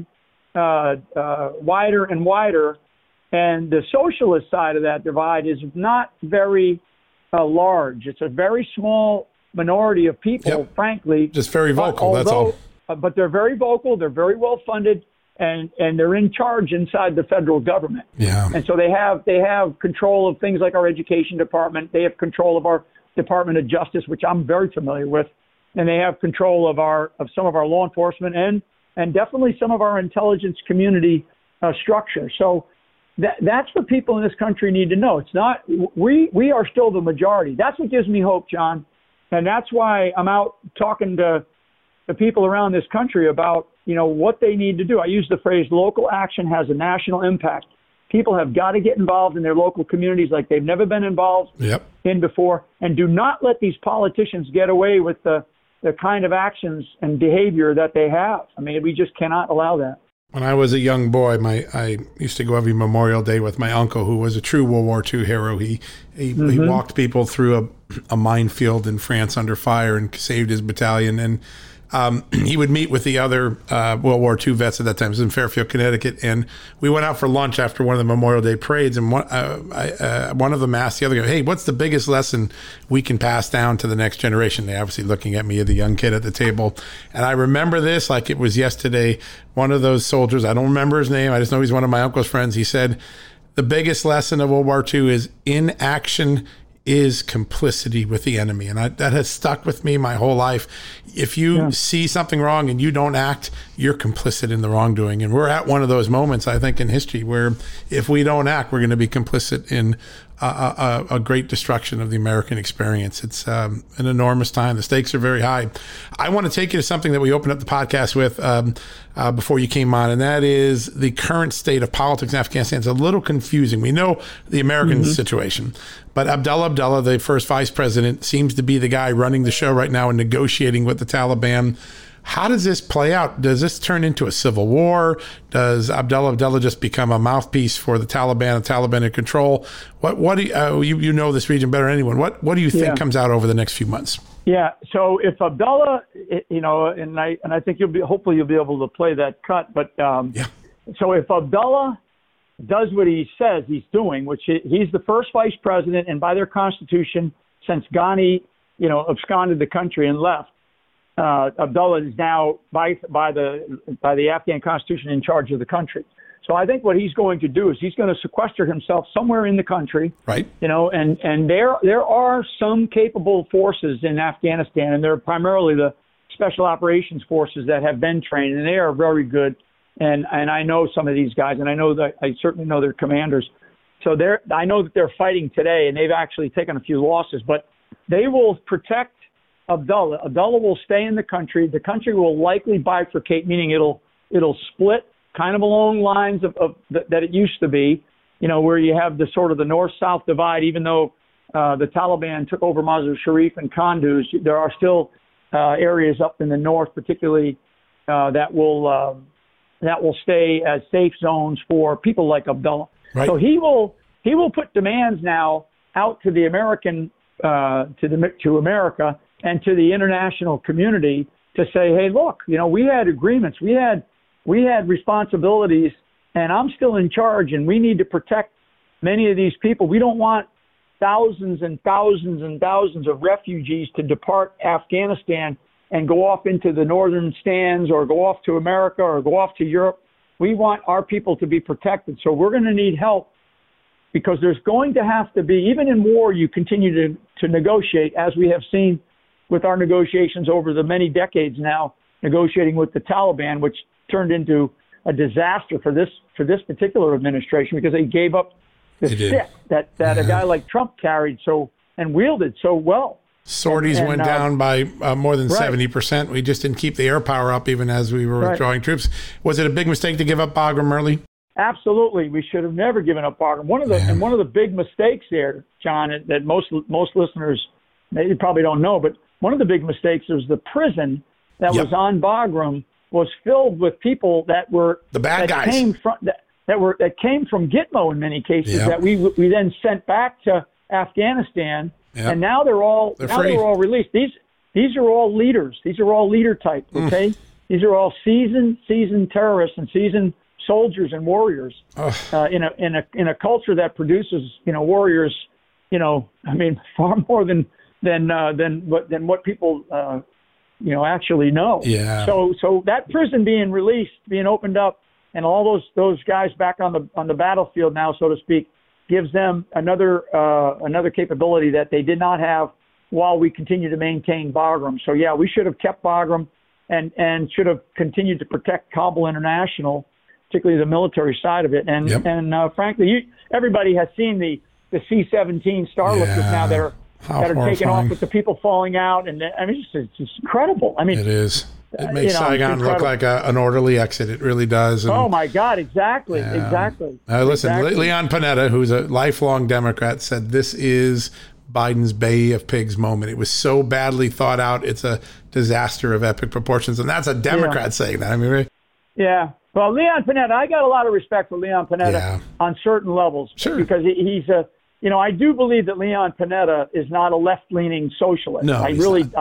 wider and wider. And the socialist side of that divide is not very large. It's a very small minority of people, frankly. Just very vocal, that's all. But they're very vocal. They're very well funded, and they're in charge inside the federal government. Yeah. And so they have control of things like our education department. They have control of our Department of Justice, which I'm very familiar with, and they have control of some of our law enforcement and definitely some of our intelligence community structure. So that's what people in this country need to know. It's not we are still the majority. That's what gives me hope, John, and that's why I'm out talking to the people around this country about what they need to do. I use the phrase local action has a national impact. People have got to get involved in their local communities like they've never been involved in before, and do not let these politicians get away with the kind of actions and behavior that they have. I mean, we just cannot allow that. When I was a young boy, I used to go every Memorial Day with my uncle, who was a true World War II hero. He walked people through a minefield in France under fire and saved his battalion. And he would meet with the other World War II vets at that time. It was in Fairfield, Connecticut. And we went out for lunch after one of the Memorial Day parades. And one of them asked the other guy, hey, what's the biggest lesson we can pass down to the next generation? They obviously looking at me, the young kid at the table. And I remember this like it was yesterday. One of those soldiers, I don't remember his name, I just know he's one of my uncle's friends. He said, the biggest lesson of World War II is inaction is complicity with the enemy. And that has stuck with me my whole life. If you see something wrong and you don't act, you're complicit in the wrongdoing. And we're at one of those moments, I think, in history where if we don't act, we're going to be complicit in a great destruction of the American experience. It's an enormous time. The stakes are very high. I want to take you to something that we opened up the podcast with before you came on, and that is the current state of politics in Afghanistan. It's a little confusing. We know the American situation, but Abdullah, the first vice president, seems to be the guy running the show right now and negotiating with the Taliban. How does this play out? Does this turn into a civil war? Does Abdullah just become a mouthpiece for the Taliban in control? What do you know this region better than anyone? What do you think comes out over the next few months? Yeah. So if Abdullah, and I think hopefully you'll be able to play that cut. But so if Abdullah does what he says he's doing, which he's the first vice president, and by their constitution, since Ghani, absconded the country and left, Abdullah is now by the Afghan constitution in charge of the country. So I think what he's going to do is he's going to sequester himself somewhere in the country, right? And there are some capable forces in Afghanistan, and they're primarily the special operations forces that have been trained, and they are very good. And I know some of these guys, and I certainly know their commanders. So I know that they're fighting today, and they've actually taken a few losses, but they will protect Abdullah. Abdullah will stay in the country. The country will likely bifurcate, meaning it'll split kind of along lines of that it used to be, where you have the sort of the north-south divide. Even though the Taliban took over Mazar-i-Sharif and Kunduz, there are still areas up in the north, particularly that will stay as safe zones for people like Abdullah. Right. So he will put demands now out to the American to America and to the international community to say, hey, look, we had agreements, we had responsibilities, and I'm still in charge, and we need to protect many of these people. We don't want thousands and thousands and thousands of refugees to depart Afghanistan and go off into the northern stands or go off to America or go off to Europe. We want our people to be protected. So we're going to need help, because there's going to have to be, even in war, you continue to negotiate, as we have seen with our negotiations over the many decades now, negotiating with the Taliban, which turned into a disaster for this particular administration, because they gave up the stick that a guy like Trump carried and wielded so well. Sorties went down by more than 70%. We just didn't keep the air power up even as we were withdrawing troops. Was it a big mistake to give up Bagram early? Absolutely. We should have never given up Bagram. One of the big mistakes there, John, that most listeners maybe probably don't know, but one of the big mistakes was the prison that was on Bagram was filled with people that were the bad guys that came from Gitmo in many cases that we then sent back to Afghanistan, and now they're all released. These are all leaders. These are all leader types. Okay, these are all seasoned terrorists and seasoned soldiers and warriors in a culture that produces warriors. Far more than what people actually know. Yeah. So that prison being released, being opened up, and all those guys back on the battlefield now, so to speak, gives them another capability that they did not have while we continue to maintain Bagram. So we should have kept Bagram and should have continued to protect Kabul International particularly the military side of it. And frankly, everybody has seen the C-17 Starlifters now that are taking off with the people falling out, and I mean, it's incredible. I mean, it is. It makes Saigon look like an orderly exit. It really does. And, oh my God! Exactly. Listen, Leon Panetta, who's a lifelong Democrat, said this is Biden's Bay of Pigs moment. It was so badly thought out. It's a disaster of epic proportions, and that's a Democrat saying that. I mean, right? Yeah. Well, Leon Panetta, I got a lot of respect for Leon Panetta on certain levels, because he's a. I do believe that Leon Panetta is not a left-leaning socialist. No, I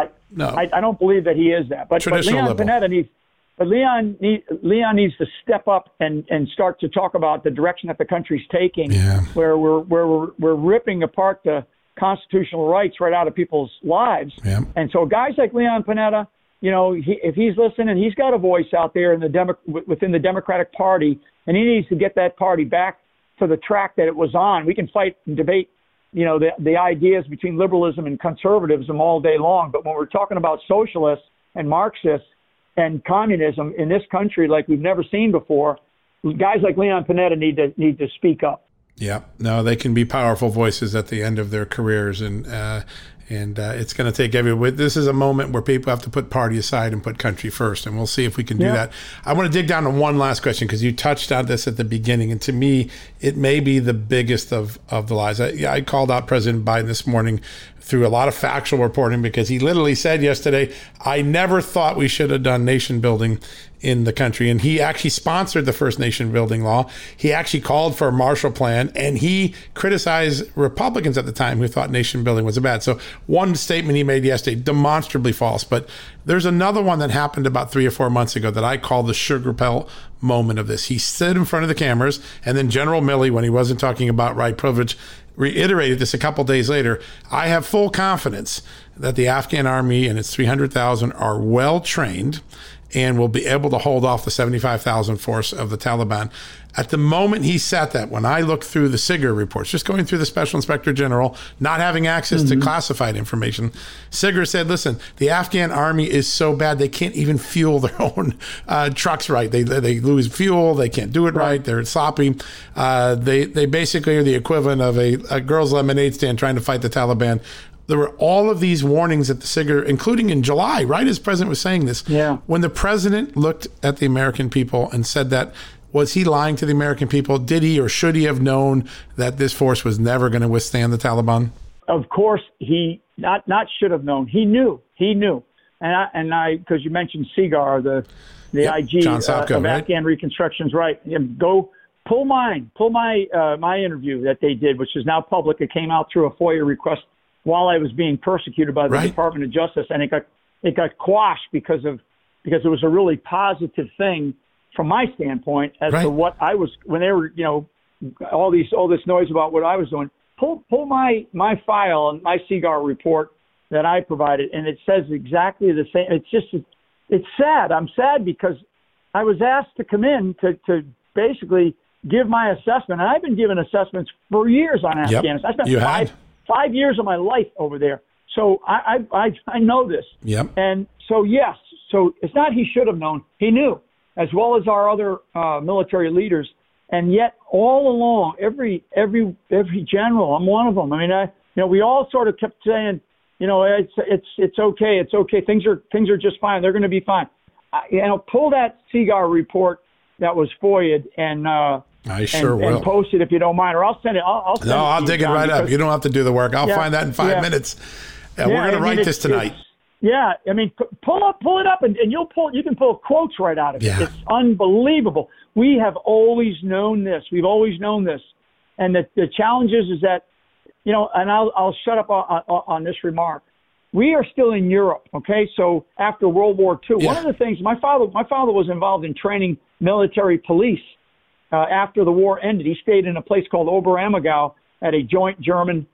don't believe that he is that. But Leon liberal. Panetta needs. But Leon needs to step up and start to talk about the direction that the country's taking, where we're ripping apart the constitutional rights right out of people's lives. Yeah. And so guys like Leon Panetta, if he's listening, he's got a voice out there within the Democratic Party, and he needs to get that party back to the track that it was on. We can fight and debate, the ideas between liberalism and conservatism all day long. But when we're talking about socialists and Marxists and communism in this country like we've never seen before, guys like Leon Panetta need to speak up. Yeah, no, they can be powerful voices at the end of their careers, and it's going to take everyone. This is a moment where people have to put party aside and put country first, and we'll see if we can do that. I want to dig down to one last question, because you touched on this at the beginning, and to me, it may be the biggest of the lies. I called out President Biden this morning through a lot of factual reporting, because he literally said yesterday, I never thought we should have done nation building in the country. And he actually sponsored the first nation building law. He actually called for a Marshall Plan, and he criticized Republicans at the time who thought nation building was bad. So one statement he made yesterday, demonstrably false. But there's another one that happened about 3 or 4 months ago that I call the sugar pill moment of this. He stood in front of the cameras, and then General Milley, when he wasn't talking about white privilege, reiterated this a couple days later. I have full confidence that the Afghan army and its 300,000 are well trained and will be able to hold off the 75,000 force of the Taliban. At the moment he said that, when I looked through the SIGIR reports, just going through the Special Inspector General, not having access to classified information, SIGIR said, listen, the Afghan army is so bad they can't even fuel their own trucks right. They lose fuel. They can't do it right. They're sloppy. They basically are the equivalent of a girl's lemonade stand trying to fight the Taliban. There were all of these warnings at the SIGIR, including in July, right as the president was saying this. Yeah. When the president looked at the American people and said that, was he lying to the American people? Did he or should he have known that this force was never going to withstand the Taliban? Of course, he not should have known. He knew. And I because you mentioned SIGAR, the IG John Sopko, of right? Afghan Reconstruction's right. Go pull my interview that they did, which is now public. It came out through a FOIA request while I was being persecuted by the Department of Justice, and it got quashed because it was a really positive thing from my standpoint as to what I was when they were all this noise about what I was doing. Pull my file and my SIGAR report that I provided, and it says exactly the same. It's sad. I'm sad because I was asked to come in to basically give my assessment, and I've been giving assessments for years on Afghanistan. I spent 5 years of my life over there. So I know this. Yep. And so, yes. So it's not he should have known. He knew, as well as our other military leaders. And yet all along, every general, I'm one of them. I mean, we all sort of kept saying, it's okay. Things are just fine. They're going to be fine. Pull that SIGAR report that was FOIA'd and I sure will. And post it if you don't mind, or I'll send it. I'll dig it right up. You don't have to do the work. I'll find that in 5 minutes. And we're going to write this tonight. I mean, pull it up, and you can pull quotes right out of it. It's unbelievable. We have always known this. We've always known this, and the challenge is that, and I'll shut up on this remark. We are still in Europe, okay? So after World War II, one of the things my father was involved in training military police. After the war ended, he stayed in a place called Oberammergau at a joint German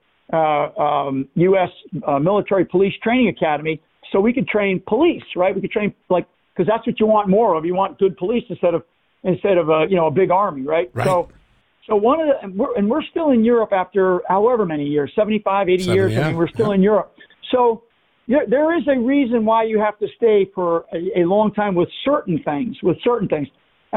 U.S. Military police training academy, so we could train police, right? We could train because that's what you want more of. You want good police instead of a big army, right? So one of the we're still in Europe after however many years, 75, 80 years. I mean, we're still in Europe. So there is a reason why you have to stay for a long time with certain things. I mean,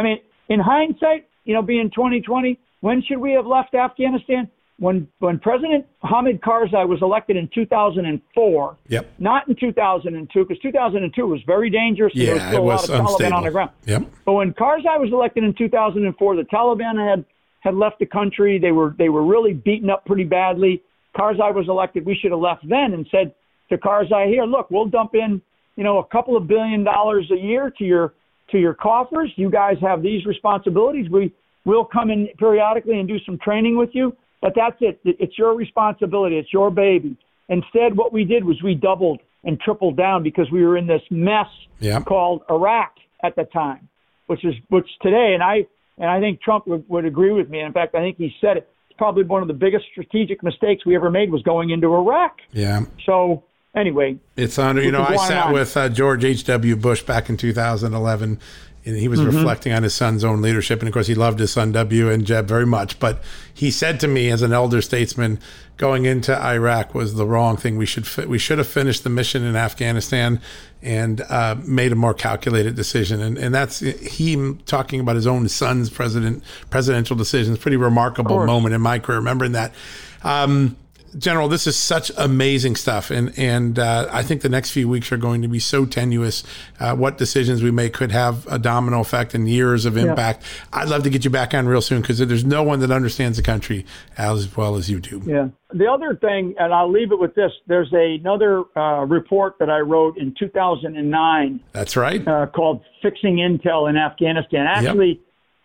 in hindsight, being 2020, when should we have left Afghanistan? When President Hamid Karzai was elected in 2004, yep. Not in 2002, because 2002 was very dangerous. Yeah, there was still it was a lot of unstable. Taliban on the ground. Yep. But when Karzai was elected in 2004, the Taliban had left the country. They were really beaten up pretty badly. Karzai was elected. We should have left then and said to Karzai, here, look, we'll dump in, a couple of $1 billion a year to your coffers. You guys have these responsibilities. We'll come in periodically and do some training with you. But that's it. It's your responsibility. It's your baby. Instead, what we did was we doubled and tripled down because we were in this mess called Iraq at the time, which today, and I think Trump would agree with me. In fact, I think he said it. It's probably one of the biggest strategic mistakes we ever made was going into Iraq. Yeah. So anyway, it's under. I sat with George H.W. Bush back in 2011. And he was reflecting on his son's own leadership. And, of course, he loved his son, W. and Jeb, very much. But he said to me as an elder statesman, going into Iraq was the wrong thing. We should have finished the mission in Afghanistan and made a more calculated decision. And that's him talking about his own son's presidential decisions. Pretty remarkable moment in my career, remembering that. General, this is such amazing stuff, and I think the next few weeks are going to be so tenuous. What decisions we make could have a domino effect and years of impact. I'd love to get you back on real soon because there's no one that understands the country as well as you do. Yeah. The other thing, and I'll leave it with this, there's another report that I wrote in 2009. That's right. Called Fixing Intel in Afghanistan. Actually,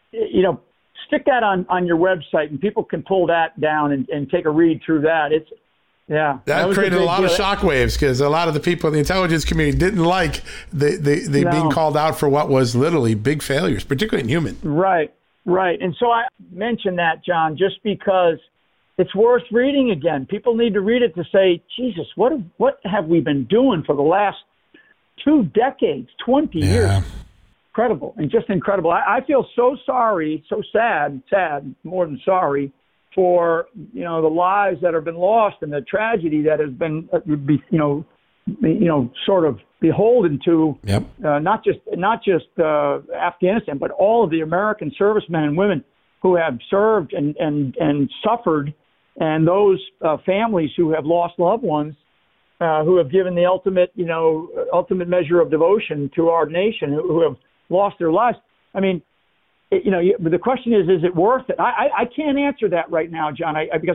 stick that on your website, and people can pull that down and take a read through that. That created a lot of shockwaves because a lot of the people in the intelligence community didn't like the being called out for what was literally big failures, particularly in human. Right. And so I mentioned that, John, just because it's worth reading again. People need to read it to say, Jesus, what have we been doing for the last 2 decades, 20 years? Incredible, and just incredible. I feel so sorry, so sad, more than sorry, for the lives that have been lost and the tragedy that has been, sort of beholden to not just Afghanistan, but all of the American servicemen and women who have served and suffered, and those families who have lost loved ones. Who have given the ultimate measure of devotion to our nation, who have lost their lives. I mean, the question is it worth it? I can't answer that right now, John, because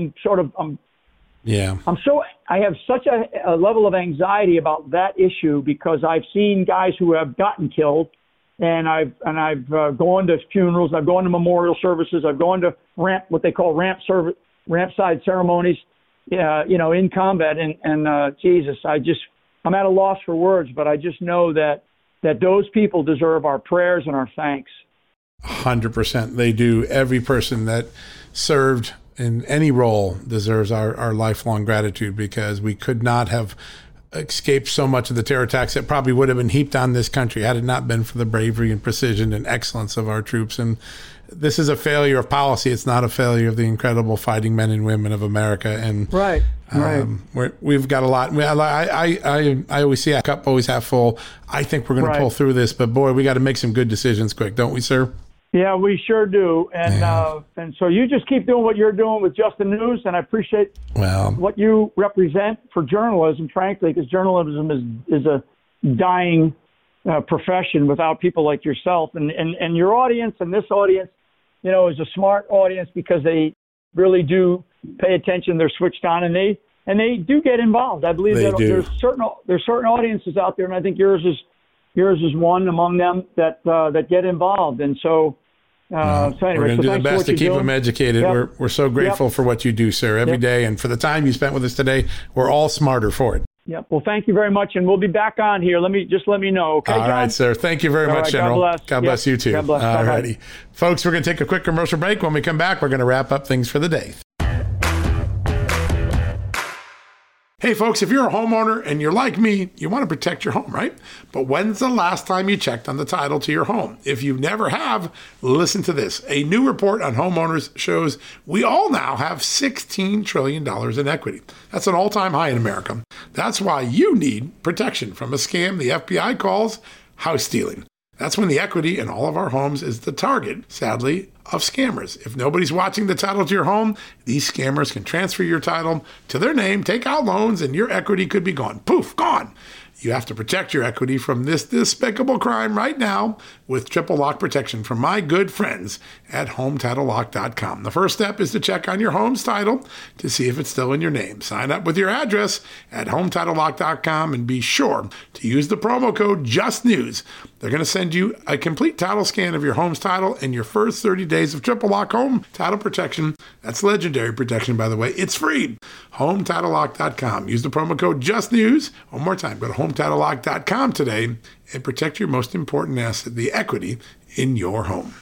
I have such a level of anxiety about that issue because I've seen guys who have gotten killed, and I've gone to funerals, I've gone to memorial services, I've gone to what they call ramp side ceremonies, in combat, and Jesus, I'm at a loss for words, but I just know that those people deserve our prayers and our thanks. 100%. They do. Every person that served in any role deserves our lifelong gratitude because we could not have escaped so much of the terror attacks that probably would have been heaped on this country had it not been for the bravery and precision and excellence of our troops. And this is a failure of policy. It's not a failure of the incredible fighting men and women of America. And right. We've got a lot. I always see a cup always half full. I think we're going to pull through this, but boy, we got to make some good decisions quick, don't we, sir? Yeah, we sure do. And so you just keep doing what you're doing with Just the News, and I appreciate what you represent for journalism, frankly, because journalism is a dying profession without people like yourself. And your audience and this audience, is a smart audience because they really do pay attention. They're switched on, and they do get involved. I believe that there's certain audiences out there, and I think yours is one among them that get involved. And so, anyway, we're going to do the best to keep them educated. Yep. We're so grateful for what you do, sir, every day, and for the time you spent with us today. We're all smarter for it. Yep. Well, thank you very much, and we'll be back on here. Let me know, okay, John? All right, sir. Thank you very much, General. God bless you too. God bless. All righty. Folks, we're going to take a quick commercial break. When we come back, we're going to wrap up things for the day. Hey folks, if you're a homeowner and you're like me, you want to protect your home, right? But when's the last time you checked on the title to your home? If you never have, listen to this. A new report on homeowners shows we all now have $16 trillion in equity. That's an all-time high in America. That's why you need protection from a scam the FBI calls house stealing. That's when the equity in all of our homes is the target, sadly, of scammers. If nobody's watching the title to your home, these scammers can transfer your title to their name, take out loans, and your equity could be gone. Poof, gone. You have to protect your equity from this despicable crime right now with triple lock protection from my good friends at HomeTitleLock.com. The first step is to check on your home's title to see if it's still in your name. Sign up with your address at HomeTitleLock.com and be sure to use the promo code JUSTNEWS. They're going to send you a complete title scan of your home's title and your first 30 days of triple lock home title protection. That's legendary protection, by the way. It's free. HomeTitleLock.com. Use the promo code JUSTNEWS. One more time, go to HomeTitleLock.com today and protect your most important asset, the equity in your home.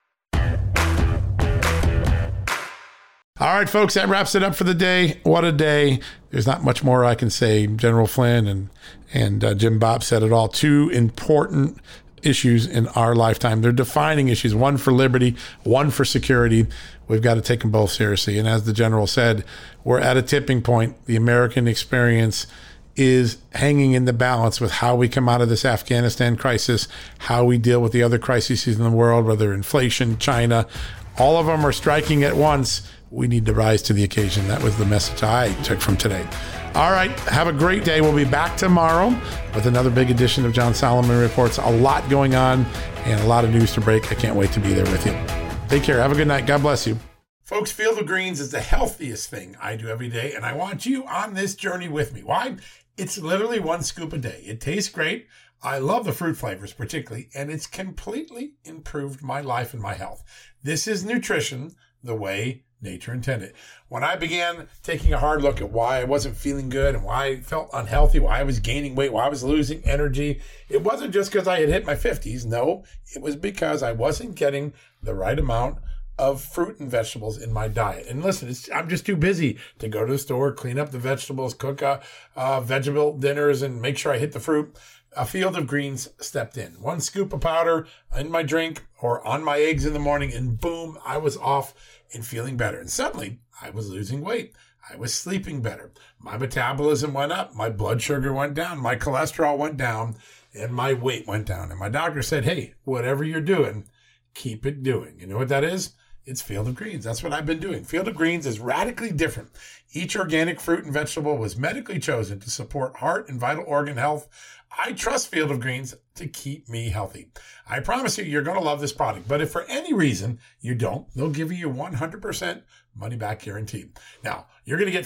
All right, folks, that wraps it up for the day. What a day. There's not much more I can say. General Flynn and Jim Bob said it all. Two important issues in our lifetime. They're defining issues, one for liberty, one for security. We've got to take them both seriously. And as the general said, we're at a tipping point. The American experience is hanging in the balance with how we come out of this Afghanistan crisis, how we deal with the other crises in the world, whether inflation, China, all of them are striking at once. We need to rise to the occasion. That was the message I took from today. All right, have a great day. We'll be back tomorrow with another big edition of John Solomon Reports. A lot going on and a lot of news to break. I can't wait to be there with you. Take care. Have a good night. God bless you. Folks, Field of Greens is the healthiest thing I do every day, and I want you on this journey with me. Why? It's literally one scoop a day. It tastes great. I love the fruit flavors particularly, and it's completely improved my life and my health. This is nutrition the way nature intended. When I began taking a hard look at why I wasn't feeling good and why I felt unhealthy, why I was gaining weight, why I was losing energy, it wasn't just because I had hit my 50s. No, it was because I wasn't getting the right amount of fruit and vegetables in my diet. And listen, I'm just too busy to go to the store, clean up the vegetables, cook vegetable dinners, and make sure I hit the fruit. A Field of Greens stepped in. One scoop of powder in my drink or on my eggs in the morning, and boom, I was off and feeling better. And suddenly, I was losing weight. I was sleeping better. My metabolism went up. My blood sugar went down. My cholesterol went down. And my weight went down. And my doctor said, hey, whatever you're doing, keep it doing. You know what that is? It's Field of Greens. That's what I've been doing. Field of Greens is radically different. Each organic fruit and vegetable was medically chosen to support heart and vital organ health. I trust Field of Greens to keep me healthy. I promise you, you're going to love this product. But if for any reason you don't, they'll give you 100% money back guarantee. Now, you're going to get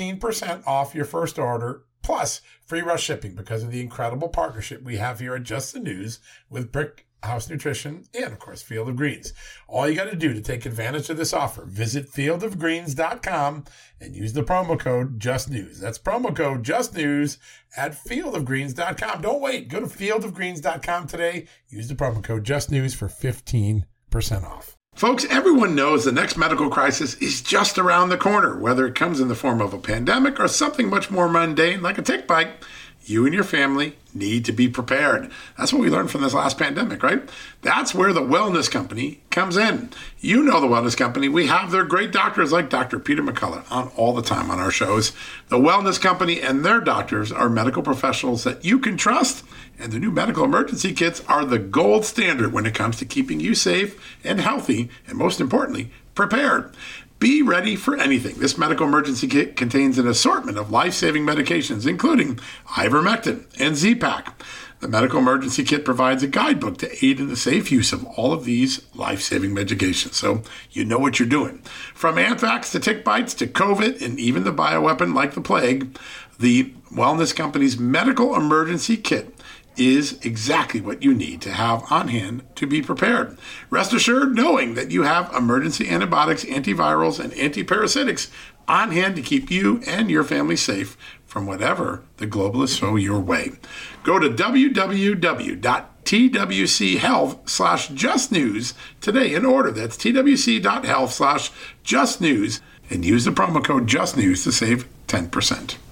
15% off your first order plus free rush shipping because of the incredible partnership we have here at Just the News with Brick House Nutrition, and of course, Field of Greens. All you got to do to take advantage of this offer, visit fieldofgreens.com and use the promo code JUSTNEWS. That's promo code JUSTNEWS at fieldofgreens.com. Don't wait. Go to fieldofgreens.com today. Use the promo code JUSTNEWS for 15% off. Folks, everyone knows the next medical crisis is just around the corner, whether it comes in the form of a pandemic or something much more mundane like a tick bite. You and your family need to be prepared. That's what we learned from this last pandemic, right? That's where the Wellness Company comes in. You know the Wellness Company. We have their great doctors like Dr. Peter McCullough on all the time on our shows. The Wellness Company and their doctors are medical professionals that you can trust, and the new medical emergency kits are the gold standard when it comes to keeping you safe and healthy, and most importantly, prepared. Be ready for anything. This medical emergency kit contains an assortment of life-saving medications, including ivermectin and Z-Pak. The medical emergency kit provides a guidebook to aid in the safe use of all of these life-saving medications, so you know what you're doing. From anthrax to tick bites to COVID and even the bioweapon like the plague, the Wellness Company's medical emergency kit is exactly what you need to have on hand to be prepared. Rest assured knowing that you have emergency antibiotics, antivirals, and antiparasitics on hand to keep you and your family safe from whatever the globalists throw your way. Go to www.twchealth.com/justnews today and order. That's twc.health/justnews and use the promo code JUSTNEWS to save 10%.